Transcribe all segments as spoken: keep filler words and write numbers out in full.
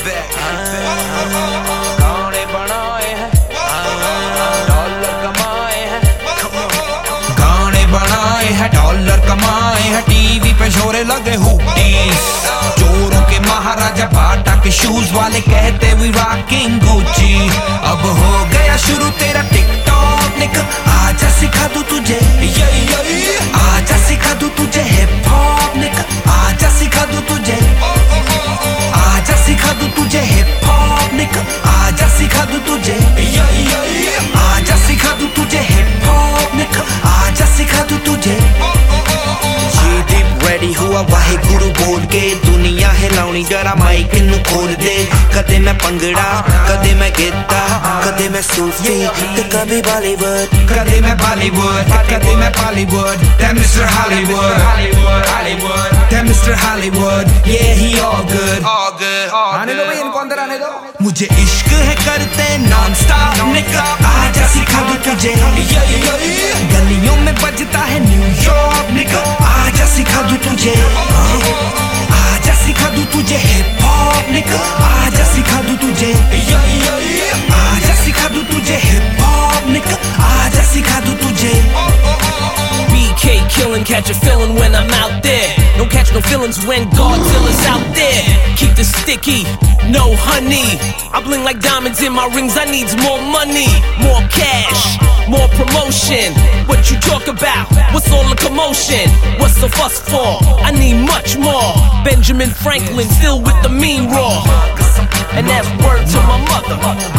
गाने बनाए हैं, डॉलर कमाए हैं, गाने बनाए हैं, डॉलर कमाए हैं, टीवी पे शोरे लगे हुटीज, चोरों के महाराजा बाटा के शूज वाले कहते वी रॉकिंग गुची। अब हो गया शुरू तेरा टिकटॉक निक, आजा सिखा दूं तुझे, ये ये आजा सिखा दूं तुझे हिप हॉप निक, आजा सिखा दूं तुझे, आजा सिखा दूं तुझे हिप हॉप निक, आजा सिखा दूं तुझे, ये ये आजा सिखा दूं तुझे हिप हॉप निक, आजा सिखा दूं तुझे। ये डिप रेडी हुआ वाहे गुरु बोल के, दुनिया हिलाउनी जरा माइक नू खोल दे। कदे मैं पंगड़ा, कदे मैं गिद्दा, कदे मैं सूफी, ते कभी बॉलीवुड, कदे मैं बॉलीवुड, कदे मैं Bollywood. That Mister Hollywood, Hollywood, Hollywood, that Mister Hollywood, yeah he all good, all good, all good। आने दो भाई इनको अंदर आने दो। मुझे इश्क है करते नॉन स्टॉप निका, आजा सिखा दूं तुझे, गलियों में बजता है न्यूयॉर्क निका, आजा सिखा दूं तुझे, आजा सिखा दूं तुझे हिप हॉप निका, आजा सिखा दूं तुझे, आजा सिखा दूं तुझे हिप हॉप निका, आजा सिखा दूं तुझे। B K killing, catch a feeling when I'm out there. Don't catch no feelings when Godzilla's out there. Keep the sticky, no honey. I bling like diamonds in my rings. I needs more money, more cash, more promotion. What you talk about? What's all the commotion? What's the fuss for? I need much more. Benjamin Franklin still with the mean raw, and that's word to my mother.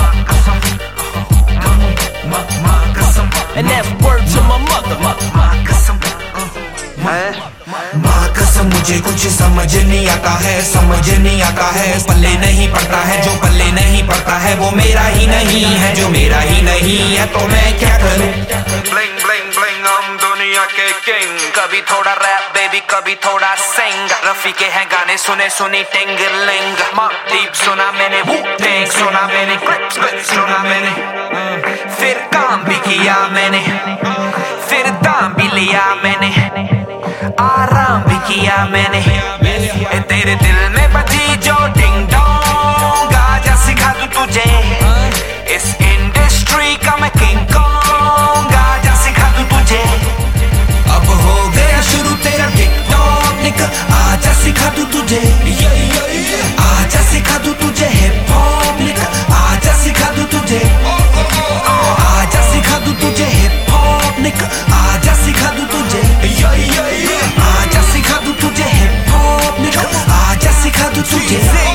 And that's word to my mother. माँ कसम मुझे कुछ समझ नहीं आता है, समझ नहीं आता है, पल्ले नहीं पड़ता है, जो पल्ले नहीं पड़ता है वो मेरा ही नहीं है, जो मेरा ही नहीं है तो मैं क्या करूं। Bling bling bling हम दुनिया के किंग, कभी थोड़ा रैप बेबी कभी थोड़ा सिंग, रफी के हैं गाने सुने सुनी टिंगलिंग, माँ डीप सुना मैंने, वू-टैंग सुना मैंने, क्लिप्स क्लिप्स सुना मैंने, फिर काम भी किया मैंने, फिर दाम भी लिया मैंने, आराम भी किया मैंने, ए तेरे दिल में बजी जो डिंग डोंग, आजा सिखा दूं तुझे, इस इंडस्ट्री का मैं किंग कॉन्ग, आजा सिखा दूं तुझे। अब हो गया शुरू तेरा टिकटॉक निक, आजा सिखा दूं तुझे, आजा सिखा दूं तुझे हिप हॉप निक, आजा सिखा दूं तुझे, आजा सिखा दूं तुझे हिप हॉप निक, आजा सिखा दूं तुझे, आजा सिखा दूं तुझे हिप हॉप निक, आजा सिखा दूं तुझे।